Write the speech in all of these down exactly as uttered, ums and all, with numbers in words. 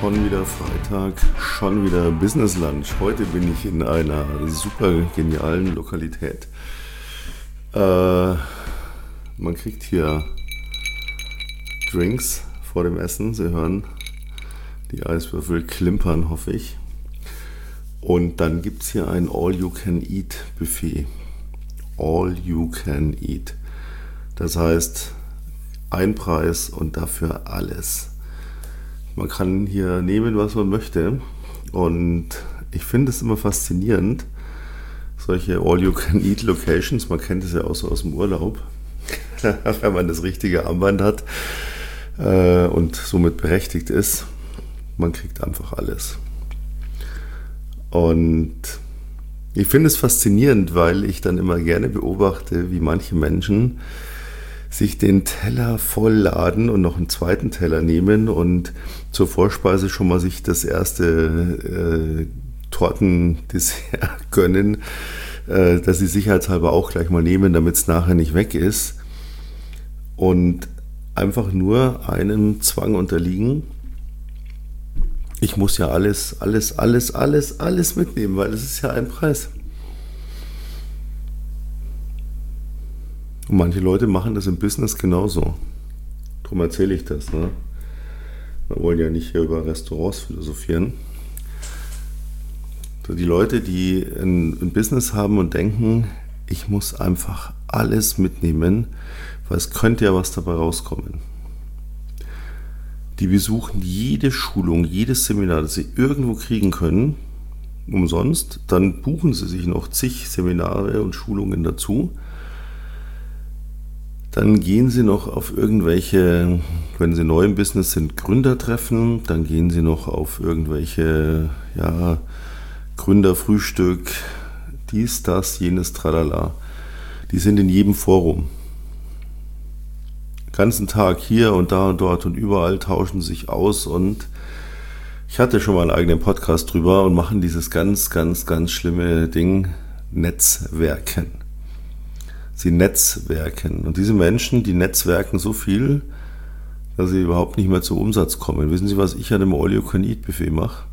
Schon wieder Freitag, schon wieder Business Lunch. Heute bin ich in einer super genialen Lokalität. Äh, man kriegt hier Drinks vor dem Essen. Sie hören die Eiswürfel klimpern, hoffe ich. Und dann gibt es hier ein All-You-Can-Eat-Buffet. All-You-Can-Eat. Das heißt, ein Preis und dafür alles. Man kann hier nehmen, was man möchte. Und ich finde es immer faszinierend, solche All-You-Can-Eat-Locations. Man kennt es ja auch so aus dem Urlaub, wenn man das richtige Armband hat äh, und somit berechtigt ist. Man kriegt einfach alles. Und ich finde es faszinierend, weil ich dann immer gerne beobachte, wie manche Menschen sich den Teller vollladen und noch einen zweiten Teller nehmen und zur Vorspeise schon mal sich das erste äh, Tortendessert gönnen, äh, dass sie sicherheitshalber auch gleich mal nehmen, damit es nachher nicht weg ist. Und einfach nur einem Zwang unterliegen. Ich muss ja alles, alles, alles, alles, alles mitnehmen, weil es ist ja ein Preis. Und manche Leute machen das im Business genauso. Darum erzähle ich das. Ne? Wir wollen ja nicht hier über Restaurants philosophieren. Die Leute, die ein, ein Business haben und denken, ich muss einfach alles mitnehmen, weil es könnte ja was dabei rauskommen. Die besuchen jede Schulung, jedes Seminar, das sie irgendwo kriegen können, umsonst. Dann buchen sie sich noch zig Seminare und Schulungen dazu. Dann gehen sie noch auf irgendwelche, wenn sie neu im Business sind, Gründertreffen. Dann gehen sie noch auf irgendwelche ja, Gründerfrühstück, dies, das, jenes, tralala. Die sind in jedem Forum. Den ganzen Tag hier und da und dort und überall tauschen sich aus. Und ich hatte schon mal einen eigenen Podcast drüber und machen dieses ganz, ganz, ganz schlimme Ding, Netzwerken. Sie netzwerken. Und diese Menschen, die netzwerken so viel, dass sie überhaupt nicht mehr zu Umsatz kommen. Wissen Sie, was ich an dem All-You-Can-Eat-Buffet mache?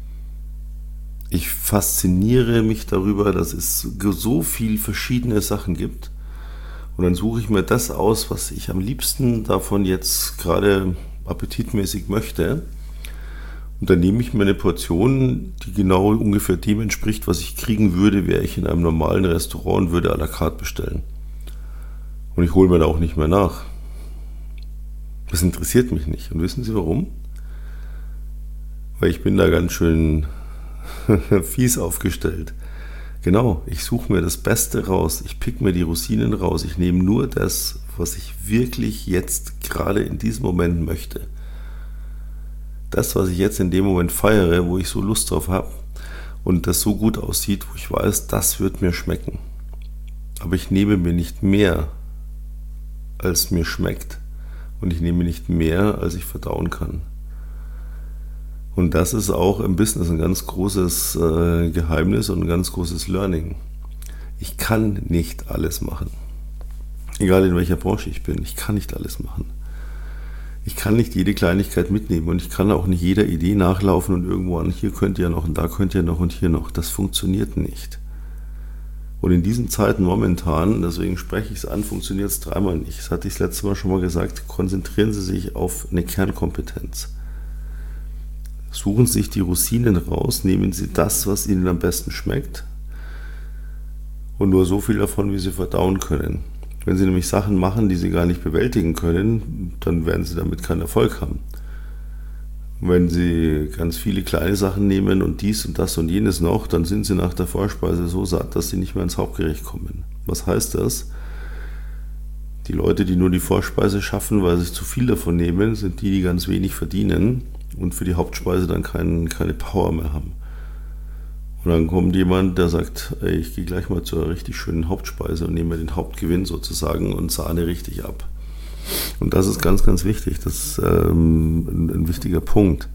Ich fasziniere mich darüber, dass es so viel verschiedene Sachen gibt. Und dann suche ich mir das aus, was ich am liebsten davon jetzt gerade appetitmäßig möchte. Und dann nehme ich mir eine Portion, die genau ungefähr dem entspricht, was ich kriegen würde, wäre ich in einem normalen Restaurant und würde à la carte bestellen. Und ich hole mir da auch nicht mehr nach. Das interessiert mich nicht. Und wissen Sie warum? Weil ich bin da ganz schön fies aufgestellt. Genau, ich suche mir das Beste raus. Ich pick mir die Rosinen raus. Ich nehme nur das, was ich wirklich jetzt gerade in diesem Moment möchte. Das, was ich jetzt in dem Moment feiere, wo ich so Lust drauf habe und das so gut aussieht, wo ich weiß, das wird mir schmecken. Aber ich nehme mir nicht mehr, als mir schmeckt. Und ich nehme nicht mehr, als ich verdauen kann. Und das ist auch im Business ein ganz großes äh, Geheimnis und ein ganz großes Learning. Ich kann nicht alles machen. Egal in welcher Branche ich bin, ich kann nicht alles machen. Ich kann nicht jede Kleinigkeit mitnehmen und ich kann auch nicht jeder Idee nachlaufen und irgendwo an, hier könnt ihr noch und da könnt ihr noch und hier noch. Das funktioniert nicht. Und in diesen Zeiten momentan, deswegen spreche ich es an, funktioniert es dreimal nicht. Das hatte ich das letzte Mal schon mal gesagt, konzentrieren Sie sich auf eine Kernkompetenz. Suchen Sie sich die Rosinen raus, nehmen Sie das, was Ihnen am besten schmeckt und nur so viel davon, wie Sie verdauen können. Wenn Sie nämlich Sachen machen, die Sie gar nicht bewältigen können, dann werden Sie damit keinen Erfolg haben. Wenn Sie ganz viele kleine Sachen nehmen und dies und das und jenes noch, dann sind Sie nach der Vorspeise so satt, dass Sie nicht mehr ins Hauptgericht kommen. Was heißt das? Die Leute, die nur die Vorspeise schaffen, weil sie zu viel davon nehmen, sind die, die ganz wenig verdienen und für die Hauptspeise dann kein, keine Power mehr haben. Und dann kommt jemand, der sagt, ey, ich gehe gleich mal zur richtig schönen Hauptspeise und nehme mir den Hauptgewinn sozusagen und sahne richtig ab. Und das ist ganz, ganz wichtig. Das ist ähm, ein, ein wichtiger Punkt.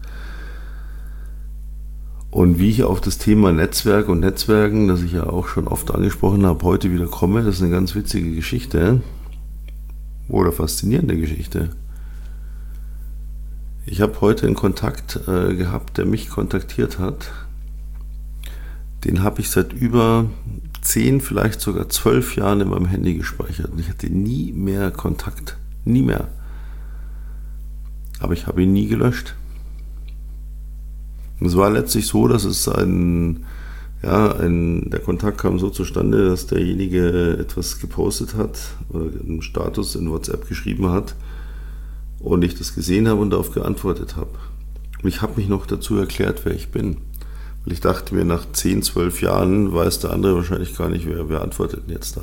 Und wie ich auf das Thema Netzwerk und Netzwerken, das ich ja auch schon oft angesprochen habe, heute wieder komme, das ist eine ganz witzige Geschichte oder faszinierende Geschichte. Ich habe heute einen Kontakt äh, gehabt, der mich kontaktiert hat. Den habe ich seit über zehn, vielleicht sogar zwölf Jahren in meinem Handy gespeichert. Und ich hatte nie mehr Kontakt. Nie mehr. Aber ich habe ihn nie gelöscht. Und es war letztlich so, dass es ein, ja, ein, der Kontakt kam so zustande, dass derjenige etwas gepostet hat oder einen Status in WhatsApp geschrieben hat und ich das gesehen habe und darauf geantwortet habe. Und ich habe mich noch dazu erklärt, wer ich bin. Weil ich dachte mir, nach zehn, zwölf Jahren weiß der andere wahrscheinlich gar nicht, wer, wer antwortet denn jetzt da.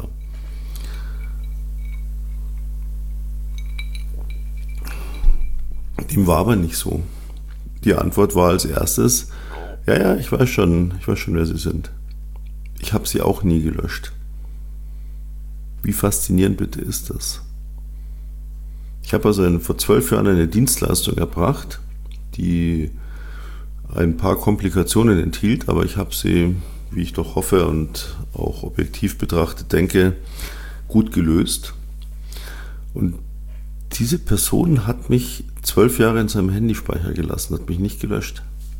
Dem war aber nicht so. Die Antwort war als erstes, ja, ja, ich weiß schon, ich weiß schon, wer Sie sind. Ich habe Sie auch nie gelöscht. Wie faszinierend bitte ist das? Ich habe also in, vor zwölf Jahren eine Dienstleistung erbracht, die ein paar Komplikationen enthielt, aber ich habe sie, wie ich doch hoffe und auch objektiv betrachtet denke, gut gelöst. Und diese Person hat mich zwölf Jahre in seinem Handyspeicher gelassen, hat mich nicht gelöscht.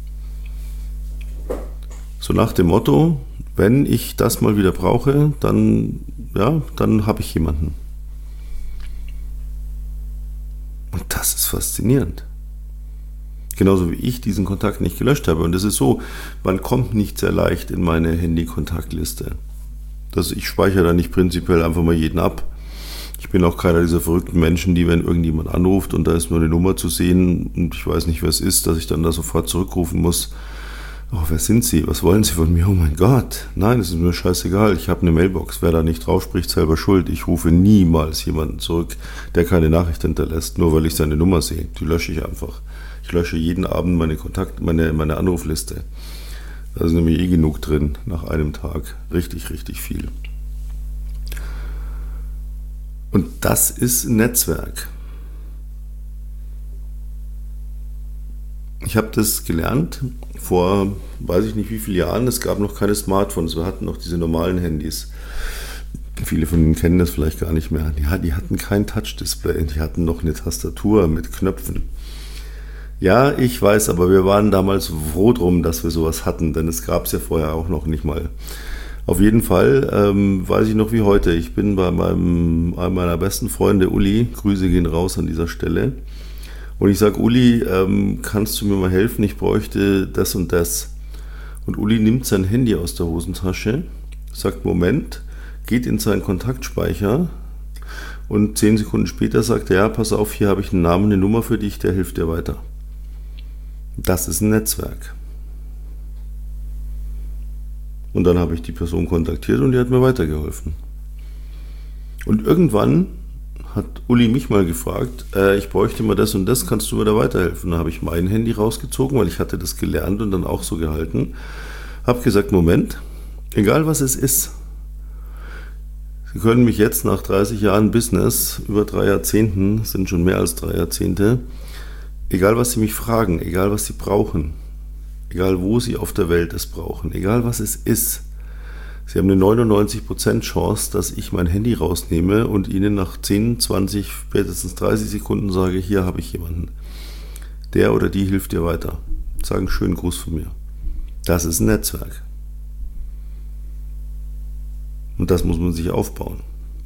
So nach dem Motto, wenn ich das mal wieder brauche, dann, ja, dann habe ich jemanden. Und das ist faszinierend. Genauso wie ich diesen Kontakt nicht gelöscht habe. Und es ist so, man kommt nicht sehr leicht in meine Handy-Kontaktliste. Das, ich speichere da nicht prinzipiell einfach mal jeden ab. Ich bin auch keiner dieser verrückten Menschen, die, wenn irgendjemand anruft und da ist nur eine Nummer zu sehen und ich weiß nicht, wer es ist, dass ich dann da sofort zurückrufen muss. Oh, wer sind Sie? Was wollen Sie von mir? Oh mein Gott. Nein, es ist mir scheißegal. Ich habe eine Mailbox. Wer da nicht drauf spricht, selber schuld. Ich rufe niemals jemanden zurück, der keine Nachricht hinterlässt, nur weil ich seine Nummer sehe. Die lösche ich einfach. Ich lösche jeden Abend meine Kontakt, meine, meine Anrufliste. Da ist nämlich eh genug drin nach einem Tag. Richtig, richtig viel. Und das ist ein Netzwerk. Ich habe das gelernt vor, weiß ich nicht wie vielen Jahren. Es gab noch keine Smartphones. Wir hatten noch diese normalen Handys. Viele von Ihnen kennen das vielleicht gar nicht mehr. Ja, die hatten kein Touch-Display. Die hatten noch eine Tastatur mit Knöpfen. Ja, ich weiß, aber wir waren damals froh drum, dass wir sowas hatten, denn es gab es ja vorher auch noch nicht mal. Auf jeden Fall ähm, weiß ich noch wie heute. Ich bin bei meinem, einem meiner besten Freunde, Uli, Grüße gehen raus an dieser Stelle. Und ich sage, Uli, ähm, kannst du mir mal helfen? Ich bräuchte das und das. Und Uli nimmt sein Handy aus der Hosentasche, sagt, Moment, geht in seinen Kontaktspeicher und zehn Sekunden später sagt er, ja, pass auf, hier habe ich einen Namen, eine Nummer für dich, der hilft dir weiter. Das ist ein Netzwerk. Und dann habe ich die Person kontaktiert und die hat mir weitergeholfen. Und irgendwann hat Uli mich mal gefragt, äh, ich bräuchte mal das und das, kannst du mir da weiterhelfen? Dann habe ich mein Handy rausgezogen, weil ich hatte das gelernt und dann auch so gehalten. Habe gesagt, Moment, egal was es ist, Sie können mich jetzt nach dreißig Jahren Business, über drei Jahrzehnten, sind schon mehr als drei Jahrzehnte, egal was Sie mich fragen, egal was Sie brauchen, egal wo Sie auf der Welt es brauchen, egal was es ist, Sie haben eine neunundneunzig Prozent Chance, dass ich mein Handy rausnehme und Ihnen nach zehn, zwanzig, spätestens dreißig Sekunden sage, hier habe ich jemanden. Der oder die hilft dir weiter. Sagen einen schönen Gruß von mir. Das ist ein Netzwerk. Und das muss man sich aufbauen.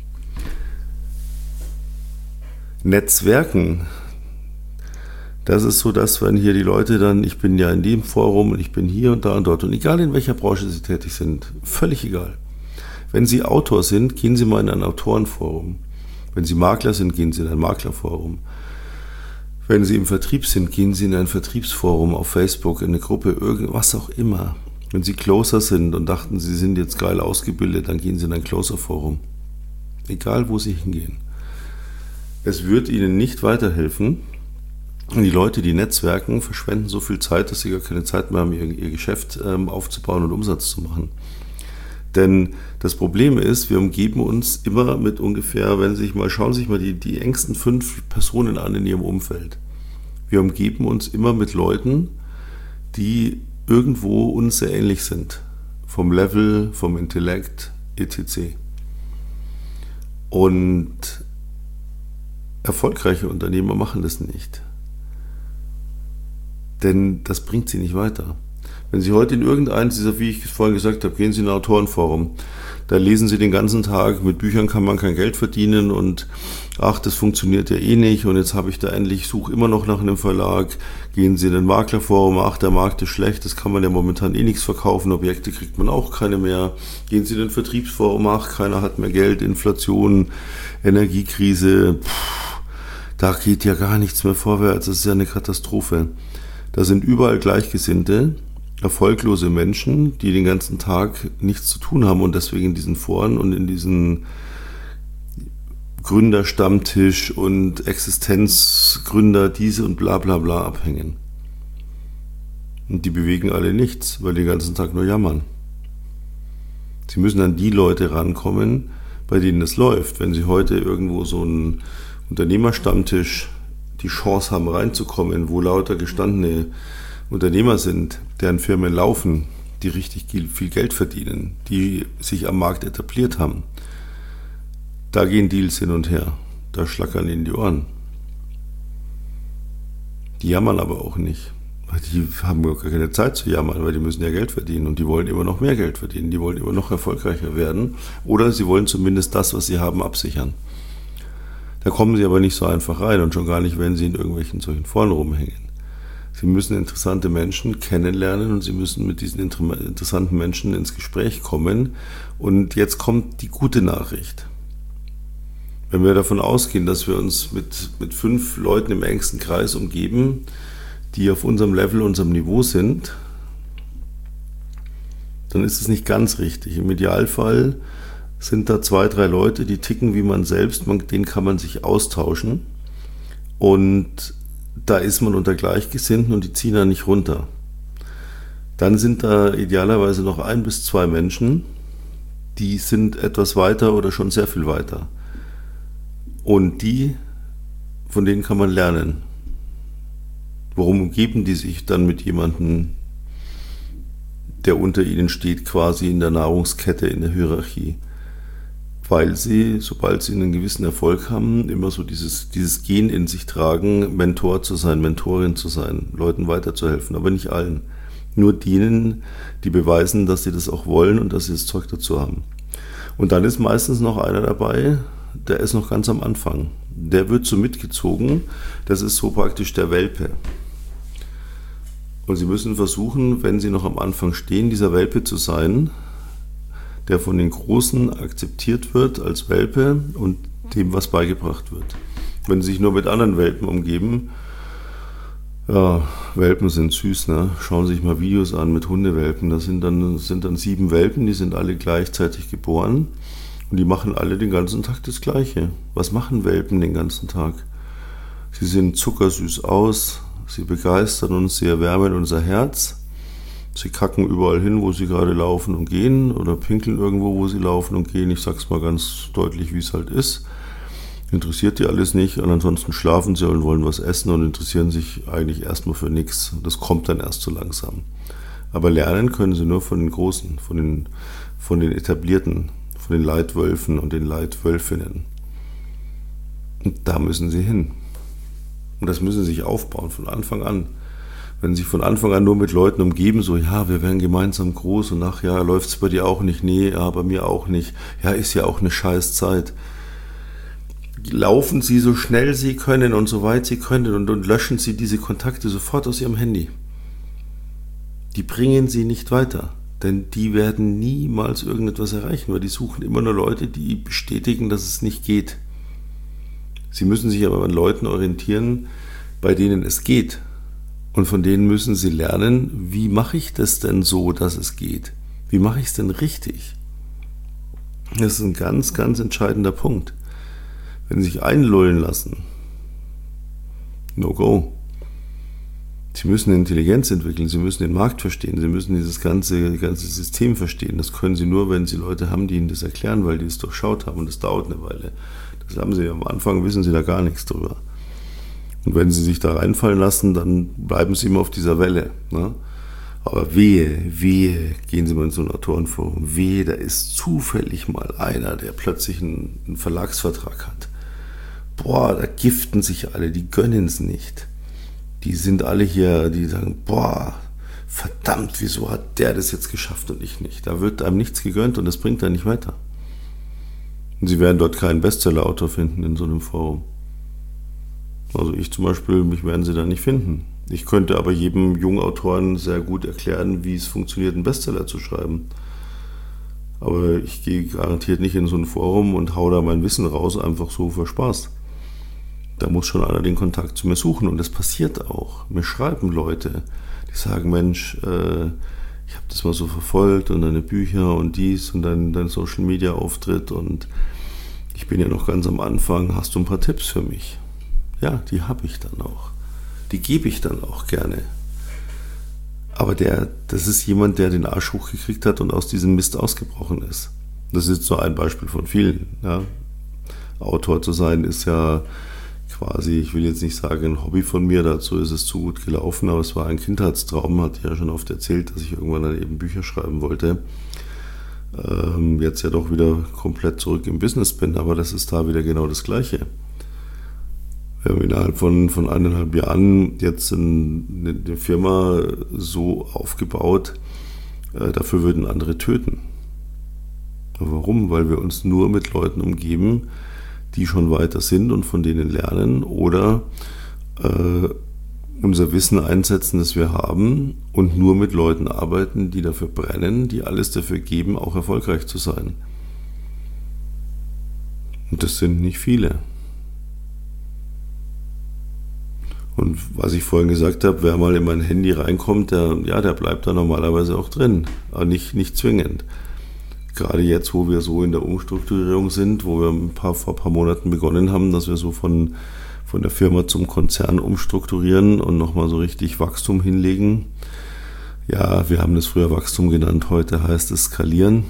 Netzwerken, das ist so, dass wenn hier die Leute dann, ich bin ja in dem Forum und ich bin hier und da und dort und egal in welcher Branche Sie tätig sind, völlig egal. Wenn Sie Autor sind, gehen Sie mal in ein Autorenforum. Wenn Sie Makler sind, gehen Sie in ein Maklerforum. Wenn Sie im Vertrieb sind, gehen Sie in ein Vertriebsforum auf Facebook, in eine Gruppe, irgendwas auch immer. Wenn Sie Closer sind und dachten, Sie sind jetzt geil ausgebildet, dann gehen Sie in ein Closer-Forum. Egal, wo Sie hingehen. Es wird Ihnen nicht weiterhelfen. Und die Leute, die netzwerken, verschwenden so viel Zeit, dass sie gar keine Zeit mehr haben, ihr, ihr Geschäft ähm, aufzubauen und Umsatz zu machen. Denn das Problem ist, wir umgeben uns immer mit ungefähr, wenn Sie sich mal, schauen Sie sich mal die, die engsten fünf Personen an in Ihrem Umfeld. Wir umgeben uns immer mit Leuten, die irgendwo uns sehr ähnlich sind. Vom Level, vom Intellekt, et cetera. Und erfolgreiche Unternehmer machen das nicht. Denn das bringt sie nicht weiter. Wenn Sie heute in irgendeines dieser, wie ich es vorhin gesagt habe, gehen Sie in ein Autorenforum, da lesen Sie den ganzen Tag, mit Büchern kann man kein Geld verdienen und ach, das funktioniert ja eh nicht und jetzt habe ich da endlich, suche immer noch nach einem Verlag, gehen Sie in ein Maklerforum, ach, der Markt ist schlecht, das kann man ja momentan eh nichts verkaufen, Objekte kriegt man auch keine mehr, gehen Sie in ein Vertriebsforum, ach, keiner hat mehr Geld, Inflation, Energiekrise, pff, da geht ja gar nichts mehr vorwärts, das ist ja eine Katastrophe. Da sind überall Gleichgesinnte, erfolglose Menschen, die den ganzen Tag nichts zu tun haben und deswegen in diesen Foren und in diesen Gründerstammtisch und Existenzgründer diese und bla bla bla abhängen. Und die bewegen alle nichts, weil die den ganzen Tag nur jammern. Sie müssen an die Leute rankommen, bei denen es läuft. Wenn Sie heute irgendwo so einen Unternehmerstammtisch die Chance haben reinzukommen, wo lauter gestandene Unternehmer sind, deren Firmen laufen, die richtig viel Geld verdienen, die sich am Markt etabliert haben. Da gehen Deals hin und her, da schlackern ihnen die Ohren. Die jammern aber auch nicht, weil die haben gar keine Zeit zu jammern, weil die müssen ja Geld verdienen und die wollen immer noch mehr Geld verdienen, die wollen immer noch erfolgreicher werden oder sie wollen zumindest das, was sie haben, absichern. Da kommen sie aber nicht so einfach rein und schon gar nicht, wenn sie in irgendwelchen solchen Foren rumhängen. Sie müssen interessante Menschen kennenlernen und Sie müssen mit diesen interessanten Menschen ins Gespräch kommen. Und jetzt kommt die gute Nachricht. Wenn wir davon ausgehen, dass wir uns mit, mit fünf Leuten im engsten Kreis umgeben, die auf unserem Level, unserem Niveau sind, dann ist es nicht ganz richtig. Im Idealfall sind da zwei, drei Leute, die ticken wie man selbst, man, denen kann man sich austauschen und da ist man unter Gleichgesinnten und die ziehen da nicht runter. Dann sind da idealerweise noch ein bis zwei Menschen, die sind etwas weiter oder schon sehr viel weiter. Und die, von denen kann man lernen. Warum umgeben die sich dann mit jemandem, der unter ihnen steht, quasi in der Nahrungskette, in der Hierarchie? Weil sie, sobald sie einen gewissen Erfolg haben, immer so dieses, dieses Gen in sich tragen, Mentor zu sein, Mentorin zu sein, Leuten weiterzuhelfen, aber nicht allen. Nur denen, die beweisen, dass sie das auch wollen und dass sie das Zeug dazu haben. Und dann ist meistens noch einer dabei, der ist noch ganz am Anfang. Der wird so mitgezogen, das ist so praktisch der Welpe. Und sie müssen versuchen, wenn sie noch am Anfang stehen, dieser Welpe zu sein, der von den Großen akzeptiert wird als Welpe und dem was beigebracht wird. Wenn sie sich nur mit anderen Welpen umgeben, ja, Welpen sind süß, ne? Schauen Sie sich mal Videos an mit Hundewelpen, das sind dann, das sind dann sieben Welpen, die sind alle gleichzeitig geboren und die machen alle den ganzen Tag das Gleiche. Was machen Welpen den ganzen Tag? Sie sehen zuckersüß aus, sie begeistern uns, sie erwärmen unser Herz. Sie kacken überall hin, wo sie gerade laufen und gehen oder pinkeln irgendwo, wo sie laufen und gehen. Ich sag's mal ganz deutlich, wie es halt ist. Interessiert die alles nicht und ansonsten schlafen sie und wollen was essen und interessieren sich eigentlich erstmal für nichts. Das kommt dann erst so langsam. Aber lernen können sie nur von den Großen, von den, von den Etablierten, von den Leitwölfen und den Leitwölfinnen. Und da müssen sie hin. Und das müssen sie sich aufbauen von Anfang an. Wenn sie sich von Anfang an nur mit Leuten umgeben, so, ja, wir werden gemeinsam groß und ach ja, läuft's bei dir auch nicht? Nee, ja, bei mir auch nicht. Ja, ist ja auch eine scheiß Zeit. Laufen Sie so schnell Sie können und so weit Sie können und, und löschen Sie diese Kontakte sofort aus Ihrem Handy. Die bringen Sie nicht weiter, denn die werden niemals irgendetwas erreichen, weil die suchen immer nur Leute, die bestätigen, dass es nicht geht. Sie müssen sich aber an Leuten orientieren, bei denen es geht. Und von denen müssen Sie lernen, wie mache ich das denn so, dass es geht? Wie mache ich es denn richtig? Das ist ein ganz, ganz entscheidender Punkt. Wenn Sie sich einlullen lassen, no go. Sie müssen Intelligenz entwickeln, Sie müssen den Markt verstehen, Sie müssen dieses ganze, ganze System verstehen. Das können Sie nur, wenn Sie Leute haben, die Ihnen das erklären, weil die es durchschaut haben und das dauert eine Weile. Das haben Sie am Anfang, wissen Sie da gar nichts drüber. Und wenn Sie sich da reinfallen lassen, dann bleiben Sie immer auf dieser Welle. Ne? Aber wehe, wehe, gehen Sie mal in so ein Autorenforum, wehe, da ist zufällig mal einer, der plötzlich einen, einen Verlagsvertrag hat. Boah, da giften sich alle, die gönnen es nicht. die sind alle hier, die sagen, boah, verdammt, wieso hat der das jetzt geschafft und ich nicht? Da wird einem nichts gegönnt und das bringt einen nicht weiter. Und Sie werden dort keinen Bestseller-Autor finden in so einem Forum. Also ich zum Beispiel, mich werden Sie da nicht finden. Ich könnte aber jedem Jungautoren sehr gut erklären, wie es funktioniert, einen Bestseller zu schreiben. Aber ich gehe garantiert nicht in so ein Forum und hau da mein Wissen raus, einfach so für Spaß. Da muss schon einer den Kontakt zu mir suchen und das passiert auch. Mir schreiben Leute, die sagen, Mensch, äh, ich habe das mal so verfolgt und deine Bücher und dies und dein, dein Social-Media-Auftritt und ich bin ja noch ganz am Anfang, hast du ein paar Tipps für mich? Ja, die habe ich dann auch. Die gebe ich dann auch gerne. Aber der, das ist jemand, der den Arsch hochgekriegt hat und aus diesem Mist ausgebrochen ist. Das ist so ein Beispiel von vielen. Ja. Autor zu sein ist ja quasi, ich will jetzt nicht sagen ein Hobby von mir, dazu ist es zu gut gelaufen, aber es war ein Kindheitstraum, hatte ich ja schon oft erzählt, dass ich irgendwann dann eben Bücher schreiben wollte. Ähm, jetzt ja doch wieder komplett zurück im Business bin, aber das ist da wieder genau das Gleiche. Wir haben innerhalb von, von eineinhalb Jahren jetzt eine, eine Firma so aufgebaut, äh, dafür würden andere töten. Aber warum? Weil wir uns nur mit Leuten umgeben, die schon weiter sind und von denen lernen oder äh, unser Wissen einsetzen, das wir haben und nur mit Leuten arbeiten, die dafür brennen, die alles dafür geben, auch erfolgreich zu sein. Und das sind nicht viele. Und was ich vorhin gesagt habe, wer mal in mein Handy reinkommt, der, ja, der bleibt da normalerweise auch drin, aber nicht, nicht zwingend. Gerade jetzt, wo wir so in der Umstrukturierung sind, wo wir ein paar, vor ein paar Monaten begonnen haben, dass wir so von, von der Firma zum Konzern umstrukturieren und nochmal so richtig Wachstum hinlegen. Ja, wir haben das früher Wachstum genannt, heute heißt es Skalieren.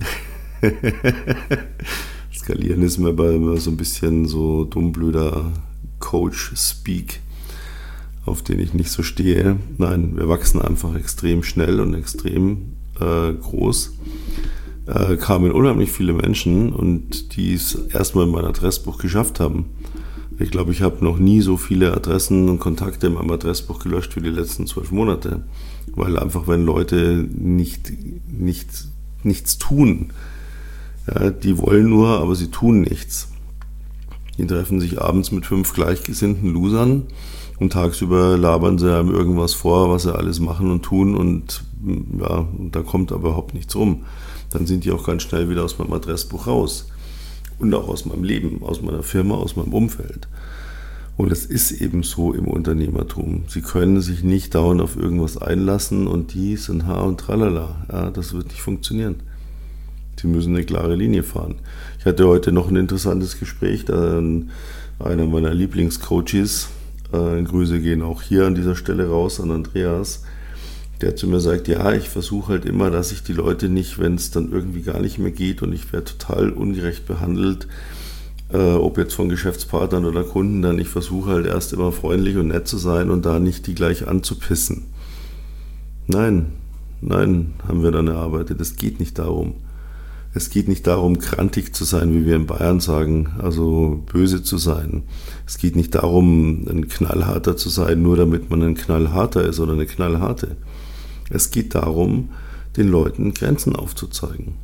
Skalieren ist mir aber immer so ein bisschen so dummblöder Coach-Speak, auf den ich nicht so stehe. Nein, wir wachsen einfach extrem schnell und extrem äh, groß. Äh, kamen unheimlich viele Menschen und die es erstmal in mein Adressbuch geschafft haben. Ich glaube, ich habe noch nie so viele Adressen und Kontakte in meinem Adressbuch gelöscht wie die letzten zwölf Monate. Weil einfach, wenn Leute nicht, nicht, nichts tun, ja, die wollen nur, aber sie tun nichts. Die treffen sich abends mit fünf gleichgesinnten Losern und tagsüber labern sie einem irgendwas vor, was sie alles machen und tun und ja, da kommt aber überhaupt nichts rum. Dann sind die auch ganz schnell wieder aus meinem Adressbuch raus und auch aus meinem Leben, aus meiner Firma, aus meinem Umfeld. Und das ist eben so im Unternehmertum. Sie können sich nicht dauernd auf irgendwas einlassen und dies und ha und tralala. Ja, das wird nicht funktionieren. Sie müssen eine klare Linie fahren. Ich hatte heute noch ein interessantes Gespräch, da einer meiner Lieblingscoaches, äh, Grüße gehen auch hier an dieser Stelle raus an Andreas, der zu mir sagt, ja, ich versuche halt immer, dass ich die Leute nicht, wenn es dann irgendwie gar nicht mehr geht und ich werde total ungerecht behandelt, äh, ob jetzt von Geschäftspartnern oder Kunden, dann ich versuche halt erst immer freundlich und nett zu sein und da nicht die gleich anzupissen. Nein, nein, haben wir dann erarbeitet. Es geht nicht darum. Es geht nicht darum, krantig zu sein, wie wir in Bayern sagen, also böse zu sein. Es geht nicht darum, ein Knallharter zu sein, nur damit man ein Knallharter ist oder eine Knallharte. Es geht darum, den Leuten Grenzen aufzuzeigen.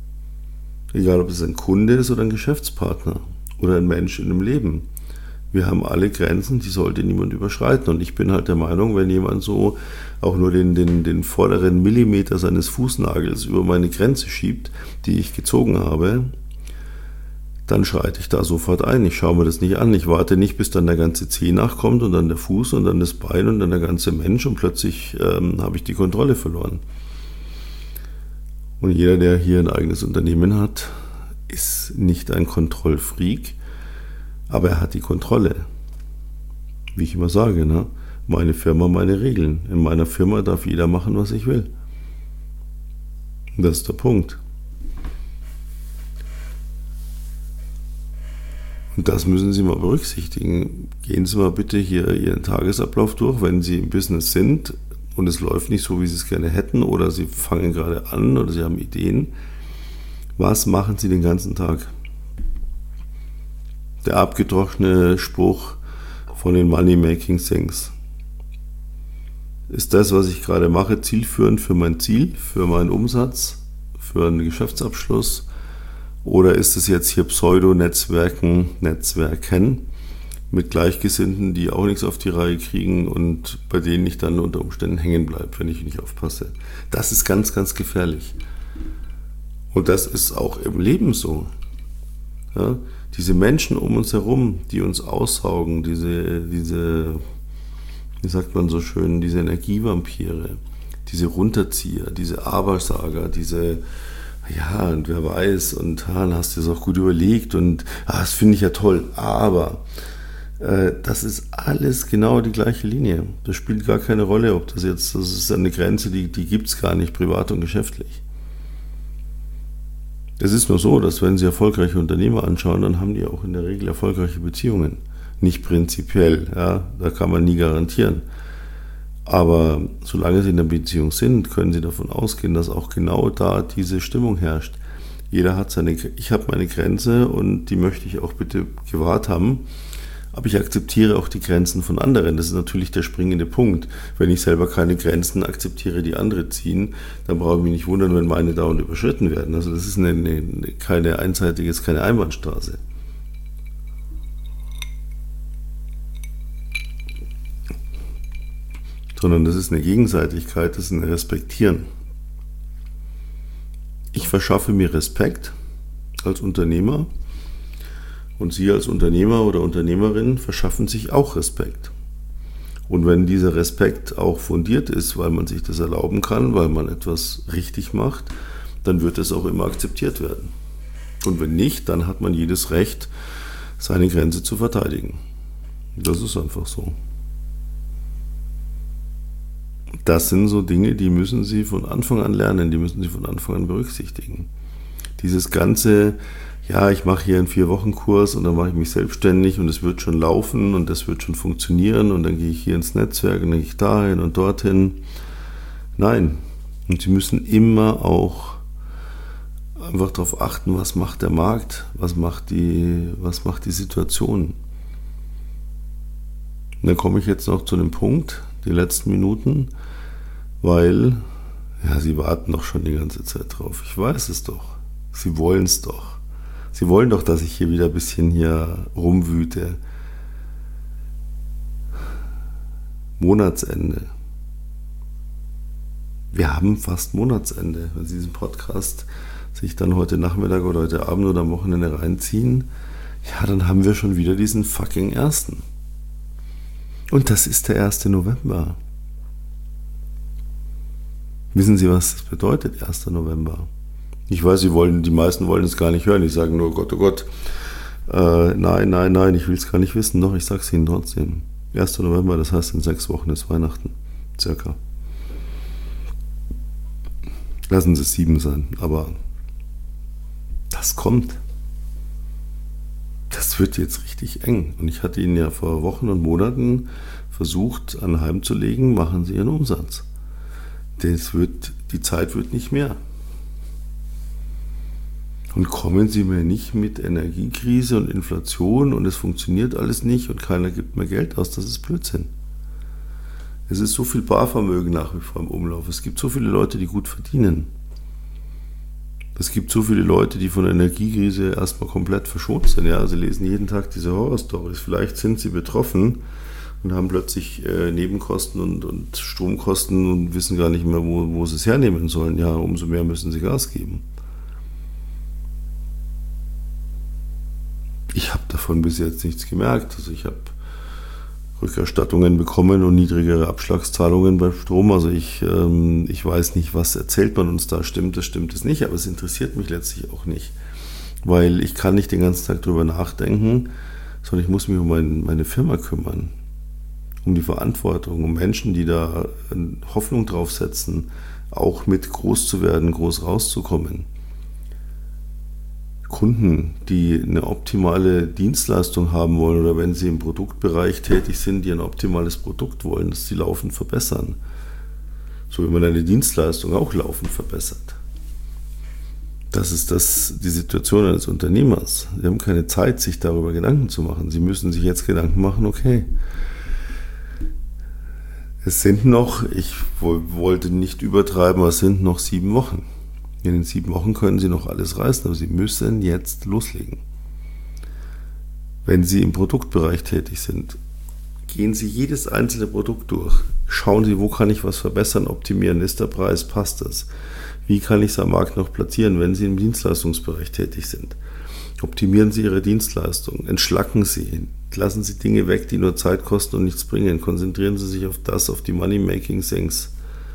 Egal, ob es ein Kunde ist oder ein Geschäftspartner oder ein Mensch in einem Leben. Wir haben alle Grenzen, die sollte niemand überschreiten. Und ich bin halt der Meinung, wenn jemand so auch nur den, den, den vorderen Millimeter seines Fußnagels über meine Grenze schiebt, die ich gezogen habe, dann schreite ich da sofort ein. Ich schaue mir das nicht an. Ich warte nicht, bis dann der ganze Zeh nachkommt und dann der Fuß und dann das Bein und dann der ganze Mensch und plötzlich ähm, habe ich die Kontrolle verloren. Und jeder, der hier ein eigenes Unternehmen hat, ist nicht ein Kontrollfreak, aber er hat die Kontrolle. Wie ich immer sage, ne? Meine Firma, meine Regeln. In meiner Firma darf jeder machen, was ich will. Das ist der Punkt. Und das müssen Sie mal berücksichtigen. Gehen Sie mal bitte hier Ihren Tagesablauf durch, wenn Sie im Business sind und es läuft nicht so, wie Sie es gerne hätten oder Sie fangen gerade an oder Sie haben Ideen. Was machen Sie den ganzen Tag? Der abgedroschene Spruch von den Money Making Things. Ist das, was ich gerade mache, zielführend für mein Ziel, für meinen Umsatz, für einen Geschäftsabschluss? Oder ist es jetzt hier Pseudo-Netzwerken, Netzwerken mit Gleichgesinnten, die auch nichts auf die Reihe kriegen und bei denen ich dann unter Umständen hängen bleibe, wenn ich nicht aufpasse? Das ist ganz, ganz gefährlich. Und das ist auch im Leben so. Ja, diese Menschen um uns herum, die uns aussaugen, diese, diese, wie sagt man so schön, diese Energievampire, diese Runterzieher, diese Abersager, diese, ja, und wer weiß, und ah, dann hast du es auch gut überlegt und ah, das finde ich ja toll, aber äh, das ist alles genau die gleiche Linie. Das spielt gar keine Rolle, ob das jetzt, das ist eine Grenze, die, die gibt es gar nicht, privat und geschäftlich. Es ist nur so, dass wenn Sie erfolgreiche Unternehmer anschauen, dann haben die auch in der Regel erfolgreiche Beziehungen. Nicht prinzipiell, ja, da kann man nie garantieren. Aber solange Sie in der Beziehung sind, können Sie davon ausgehen, dass auch genau da diese Stimmung herrscht. Jeder hat seine, ich habe meine Grenze und die möchte ich auch bitte gewahrt haben. Aber ich akzeptiere auch die Grenzen von anderen. Das ist natürlich der springende Punkt. Wenn ich selber keine Grenzen akzeptiere, die andere ziehen, dann brauche ich mich nicht wundern, wenn meine dauernd überschritten werden. Also das ist eine, eine, keine einseitige, ist keine Einbahnstraße. Sondern das ist eine Gegenseitigkeit, das ist ein Respektieren. Ich verschaffe mir Respekt als Unternehmer. Und Sie als Unternehmer oder Unternehmerin verschaffen sich auch Respekt. Und wenn dieser Respekt auch fundiert ist, weil man sich das erlauben kann, weil man etwas richtig macht, dann wird es auch immer akzeptiert werden. Und wenn nicht, dann hat man jedes Recht, seine Grenze zu verteidigen. Das ist einfach so. Das sind so Dinge, die müssen Sie von Anfang an lernen, die müssen Sie von Anfang an berücksichtigen. Dieses ganze, ja, ich mache hier einen Vier-Wochen-Kurs und dann mache ich mich selbstständig und es wird schon laufen und das wird schon funktionieren und dann gehe ich hier ins Netzwerk und dann gehe ich dahin und dorthin. Nein. Und Sie müssen immer auch einfach darauf achten, was macht der Markt, was macht die, was macht die Situation. Und dann komme ich jetzt noch zu dem Punkt, die letzten Minuten, weil, ja, Sie warten doch schon die ganze Zeit drauf. Ich weiß es doch. Sie wollen es doch. Sie wollen doch, dass ich hier wieder ein bisschen hier rumwüte. Monatsende. Wir haben fast Monatsende. Wenn Sie diesen Podcast sich dann heute Nachmittag oder heute Abend oder am Wochenende reinziehen, ja, dann haben wir schon wieder diesen fucking ersten. Und das ist der erste November. Wissen Sie, was das bedeutet, erster November? Ich weiß, Sie wollen, die meisten wollen es gar nicht hören. Die sagen nur, Gott, oh Gott, äh, nein, nein, nein, ich will es gar nicht wissen. Doch, ich sage es Ihnen trotzdem. erster November, das heißt, in sechs Wochen ist Weihnachten. Circa. Lassen Sie es sieben sein, aber das kommt. Das wird jetzt richtig eng. Und ich hatte Ihnen ja vor Wochen und Monaten versucht, anheimzulegen, machen Sie Ihren Umsatz. Das wird, die Zeit wird nicht mehr. Und kommen Sie mir nicht mit Energiekrise und Inflation und es funktioniert alles nicht und keiner gibt mehr Geld aus. Das ist Blödsinn. Es ist so viel Barvermögen nach wie vor im Umlauf. Es gibt so viele Leute, die gut verdienen. Es gibt so viele Leute, die von der Energiekrise erstmal komplett verschont sind. Ja, sie lesen jeden Tag diese Horrorstories. Vielleicht sind sie betroffen und haben plötzlich äh, Nebenkosten und, und Stromkosten und wissen gar nicht mehr, wo, wo sie es hernehmen sollen. Ja, umso mehr müssen sie Gas geben. Ich habe davon bis jetzt nichts gemerkt. Also ich habe Rückerstattungen bekommen und niedrigere Abschlagszahlungen beim Strom. Also ich, ähm, ich weiß nicht, was erzählt man uns da, stimmt das, stimmt es nicht, aber es interessiert mich letztlich auch nicht, weil ich kann nicht den ganzen Tag drüber nachdenken, sondern ich muss mich um mein, meine Firma kümmern, um die Verantwortung, um Menschen, die da Hoffnung drauf setzen, auch mit groß zu werden, groß rauszukommen. Kunden, die eine optimale Dienstleistung haben wollen oder wenn sie im Produktbereich tätig sind, die ein optimales Produkt wollen, das sie laufend verbessern. So wie man eine Dienstleistung auch laufend verbessert. Das ist das, die Situation eines Unternehmers. Sie haben keine Zeit, sich darüber Gedanken zu machen. Sie müssen sich jetzt Gedanken machen, okay, Es sind noch, ich wollte nicht übertreiben, aber es sind noch sieben Wochen. In den sieben Wochen können Sie noch alles reißen, aber Sie müssen jetzt loslegen. Wenn Sie im Produktbereich tätig sind, gehen Sie jedes einzelne Produkt durch. Schauen Sie, wo kann ich was verbessern, optimieren, ist der Preis, passt das? Wie kann ich es am Markt noch platzieren, wenn Sie im Dienstleistungsbereich tätig sind? Optimieren Sie Ihre Dienstleistung, entschlacken Sie, lassen Sie Dinge weg, die nur Zeit kosten und nichts bringen. Konzentrieren Sie sich auf das, auf die Money-Making-Things.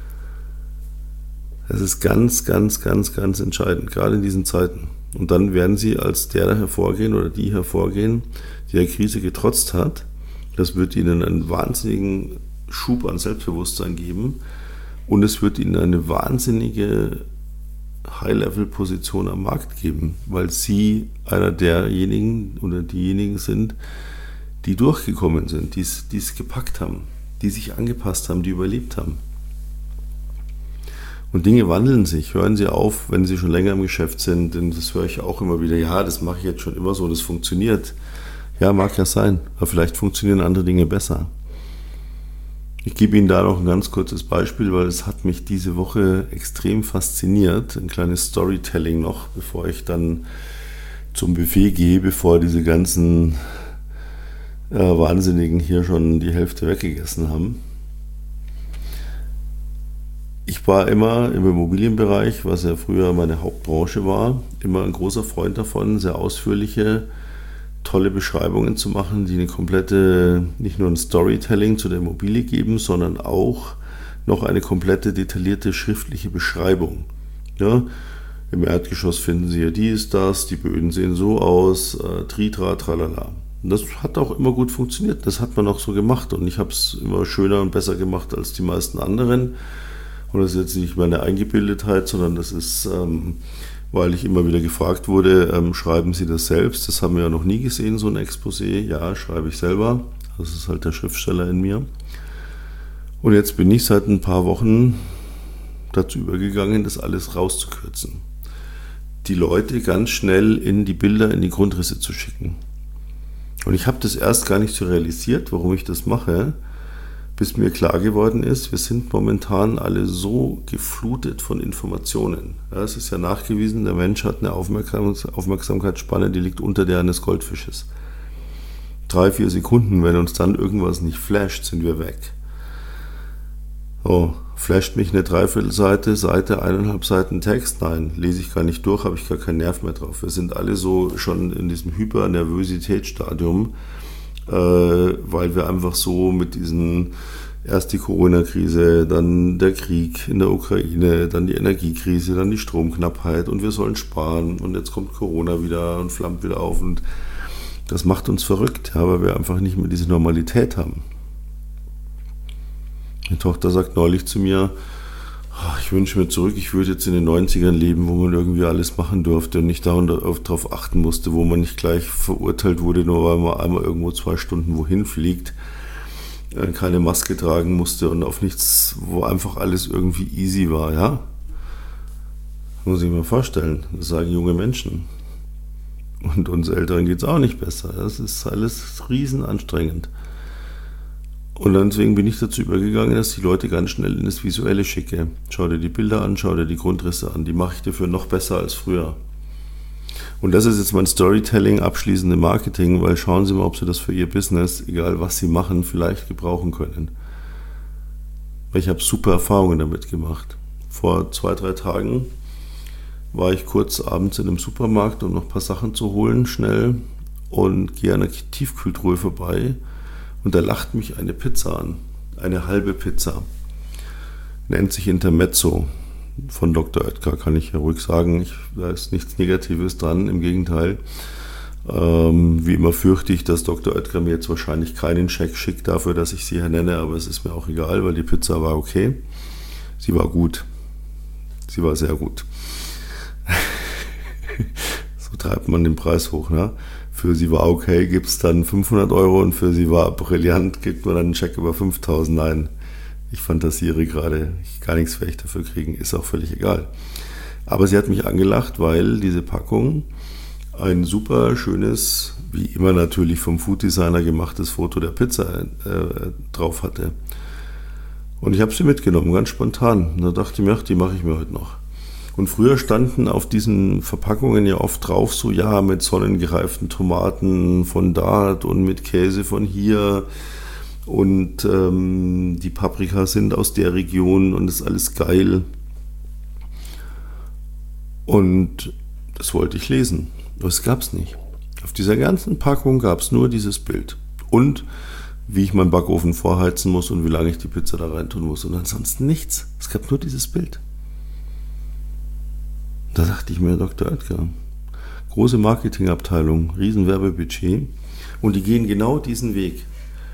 Das ist ganz, ganz, ganz, ganz entscheidend, gerade in diesen Zeiten. Und dann werden Sie als der hervorgehen oder die hervorgehen, die der Krise getrotzt hat. Das wird Ihnen einen wahnsinnigen Schub an Selbstbewusstsein geben und es wird Ihnen eine wahnsinnige High-Level-Position am Markt geben, weil Sie einer derjenigen oder diejenigen sind, die durchgekommen sind, die es gepackt haben, die sich angepasst haben, die überlebt haben. Und Dinge wandeln sich. Hören Sie auf, wenn Sie schon länger im Geschäft sind, denn das höre ich auch immer wieder, ja, das mache ich jetzt schon immer so, das funktioniert. Ja, mag ja sein, aber vielleicht funktionieren andere Dinge besser. Ich gebe Ihnen da noch ein ganz kurzes Beispiel, weil es hat mich diese Woche extrem fasziniert. Ein kleines Storytelling noch, bevor ich dann zum Buffet gehe, bevor diese ganzen äh, Wahnsinnigen hier schon die Hälfte weggegessen haben. Ich war immer im Immobilienbereich, was ja früher meine Hauptbranche war, immer ein großer Freund davon, sehr ausführliche, tolle Beschreibungen zu machen, die eine komplette, nicht nur ein Storytelling zu der Immobilie geben, sondern auch noch eine komplette detaillierte schriftliche Beschreibung. Ja, im Erdgeschoss finden Sie ja dies, das, die Böden sehen so aus, äh, tritra, tralala. Und das hat auch immer gut funktioniert, das hat man auch so gemacht und ich habe es immer schöner und besser gemacht als die meisten anderen. Und das ist jetzt nicht meine Eingebildetheit, sondern das ist, ähm, weil ich immer wieder gefragt wurde, ähm, schreiben Sie das selbst? Das haben wir ja noch nie gesehen, so ein Exposé. Ja, schreibe ich selber. Das ist halt der Schriftsteller in mir. Und jetzt bin ich seit ein paar Wochen dazu übergegangen, das alles rauszukürzen. Die Leute ganz schnell in die Bilder, in die Grundrisse zu schicken. Und ich habe das erst gar nicht so realisiert, warum ich das mache, bis mir klar geworden ist, wir sind momentan alle so geflutet von Informationen. Ja, es ist ja nachgewiesen, der Mensch hat eine Aufmerksam- Aufmerksamkeitsspanne, die liegt unter der eines Goldfisches. Drei, vier Sekunden, wenn uns dann irgendwas nicht flasht, sind wir weg. Oh, flasht mich eine Dreiviertelseite, Seite, eineinhalb Seiten Text? Nein, lese ich gar nicht durch, habe ich gar keinen Nerv mehr drauf. Wir sind alle so schon in diesem Hypernervositätsstadium, weil wir einfach so mit diesen, erst die Corona-Krise, dann der Krieg in der Ukraine, dann die Energiekrise, dann die Stromknappheit und wir sollen sparen und jetzt kommt Corona wieder und flammt wieder auf und das macht uns verrückt, ja, weil wir einfach nicht mehr diese Normalität haben. Meine Tochter sagt neulich zu mir, ich wünsche mir zurück, ich würde jetzt in den neunzigern leben, wo man irgendwie alles machen durfte und nicht darauf achten musste, wo man nicht gleich verurteilt wurde, nur weil man einmal irgendwo zwei Stunden wohin fliegt, keine Maske tragen musste und auf nichts, wo einfach alles irgendwie easy war, ja? Muss ich mir vorstellen, das sagen junge Menschen. Und uns Älteren geht es auch nicht besser. Das ist alles riesen anstrengend. Und deswegen bin ich dazu übergegangen, dass ich die Leute ganz schnell in das Visuelle schicke. Schau dir die Bilder an, schau dir die Grundrisse an. Die mache ich dafür noch besser als früher. Und das ist jetzt mein Storytelling, abschließende Marketing, weil schauen Sie mal, ob Sie das für Ihr Business, egal was Sie machen, vielleicht gebrauchen können. Weil ich habe super Erfahrungen damit gemacht. Vor zwei, drei Tagen war ich kurz abends in einem Supermarkt, um noch ein paar Sachen zu holen, schnell, und gehe an einer Tiefkühltruhe vorbei. Und da lacht mich eine Pizza an, eine halbe Pizza. Nennt sich Intermezzo von Doktor Oetker, kann ich ja ruhig sagen. Ich, da ist nichts Negatives dran, im Gegenteil. Ähm, wie immer fürchte ich, dass Doktor Oetker mir jetzt wahrscheinlich keinen Scheck schickt dafür, dass ich sie hier nenne, aber es ist mir auch egal, weil die Pizza war okay. Sie war gut. Sie war sehr gut. So treibt man den Preis hoch, ne? Für sie war okay, gibt es dann fünfhundert Euro und für sie war brillant, gibt man dann einen Scheck über fünftausend. Nein, ich fantasiere gerade, ich gar nichts werde ich dafür kriegen, ist auch völlig egal. Aber sie hat mich angelacht, weil diese Packung ein super schönes, wie immer natürlich vom Food Designer gemachtes Foto der Pizza äh, drauf hatte. Und ich habe sie mitgenommen, ganz spontan. Und da dachte ich mir, ach, die mache ich mir heute noch. Und früher standen auf diesen Verpackungen ja oft drauf, so ja, mit sonnengereiften Tomaten von dort und mit Käse von hier. Und ähm, die Paprika sind aus der Region und das ist alles geil. Und das wollte ich lesen. Aber es gab es nicht. Auf dieser ganzen Packung gab es nur dieses Bild. Und wie ich meinen Backofen vorheizen muss und wie lange ich die Pizza da reintun muss. Und ansonsten nichts. Es gab nur dieses Bild. Da dachte ich mir, Doktor Oetker, große Marketingabteilung, riesen Werbebudget. Und die gehen genau diesen Weg.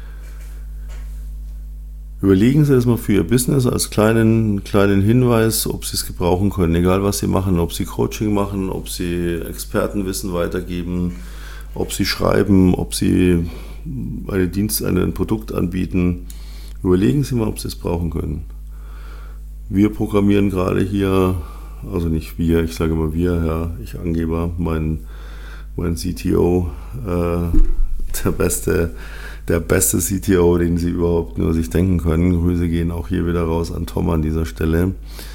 Überlegen Sie das mal für Ihr Business als kleinen, kleinen Hinweis, ob Sie es gebrauchen können, egal was Sie machen, ob Sie Coaching machen, ob Sie Expertenwissen weitergeben, ob Sie schreiben, ob Sie eine Dienst, ein Produkt anbieten. Überlegen Sie mal, ob Sie es brauchen können. Wir programmieren gerade hier, also nicht wir, ich sage immer wir, ja, ich Angeber, mein, mein C T O, äh, der beste Der beste C T O, den Sie überhaupt nur sich denken können. Grüße gehen auch hier wieder raus an Tom an dieser Stelle.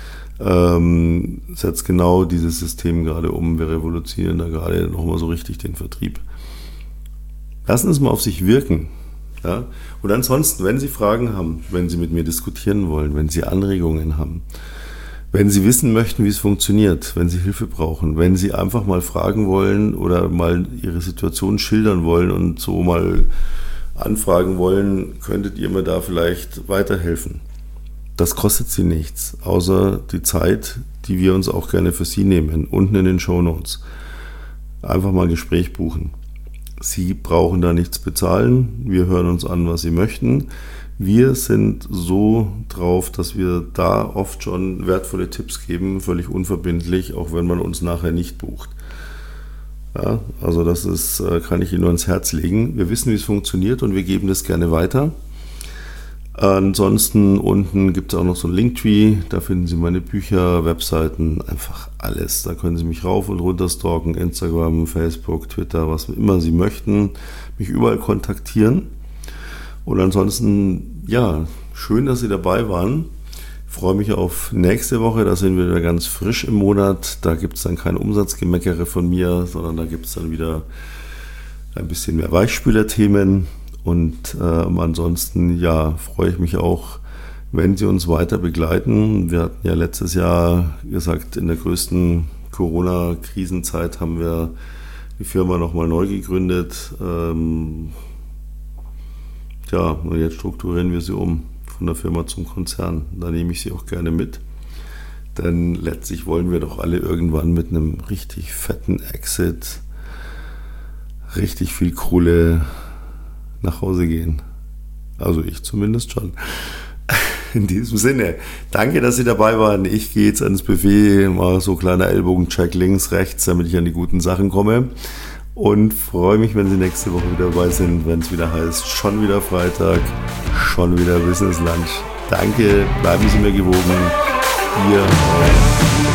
Ähm, setzt genau dieses System gerade um. Wir revolutionieren da gerade nochmal so richtig den Vertrieb. Lassen Sie es mal auf sich wirken. Ja? Und ansonsten, wenn Sie Fragen haben, wenn Sie mit mir diskutieren wollen, wenn Sie Anregungen haben, wenn Sie wissen möchten, wie es funktioniert, wenn Sie Hilfe brauchen, wenn Sie einfach mal fragen wollen oder mal Ihre Situation schildern wollen und so mal anfragen wollen, könntet ihr mir da vielleicht weiterhelfen. Das kostet Sie nichts, außer die Zeit, die wir uns auch gerne für Sie nehmen, unten in den Shownotes. Einfach mal ein Gespräch buchen. Sie brauchen da nichts bezahlen, wir hören uns an, was Sie möchten. Wir sind so drauf, dass wir da oft schon wertvolle Tipps geben, völlig unverbindlich, auch wenn man uns nachher nicht bucht. Ja, also das ist, kann ich Ihnen nur ans Herz legen. Wir wissen, wie es funktioniert und wir geben das gerne weiter. Ansonsten unten gibt es auch noch so ein Linktree, da finden Sie meine Bücher, Webseiten, einfach alles. Da können Sie mich rauf und runter stalken, Instagram, Facebook, Twitter, was immer Sie möchten, mich überall kontaktieren. Und ansonsten, ja, schön, dass Sie dabei waren. Ich freue mich auf nächste Woche, da sind wir wieder ganz frisch im Monat. Da gibt es dann kein Umsatzgemeckere von mir, sondern da gibt es dann wieder ein bisschen mehr Weichspülerthemen. Und äh, ansonsten, ja, freue ich mich auch, wenn Sie uns weiter begleiten. Wir hatten ja letztes Jahr gesagt, in der größten Corona-Krisenzeit haben wir die Firma nochmal neu gegründet. Ähm, ja, und jetzt strukturieren wir sie um. Von der Firma zum Konzern. Da nehme ich Sie auch gerne mit. Denn letztlich wollen wir doch alle irgendwann mit einem richtig fetten Exit richtig viel Kohle nach Hause gehen. Also ich zumindest schon. In diesem Sinne, danke, dass Sie dabei waren. Ich gehe jetzt ans Buffet, mal so kleiner Ellbogencheck links, rechts, damit ich an die guten Sachen komme. Und freue mich, wenn Sie nächste Woche wieder dabei sind, wenn es wieder heißt, schon wieder Freitag, schon wieder Business Lunch. Danke, bleiben Sie mir gewogen. Ihr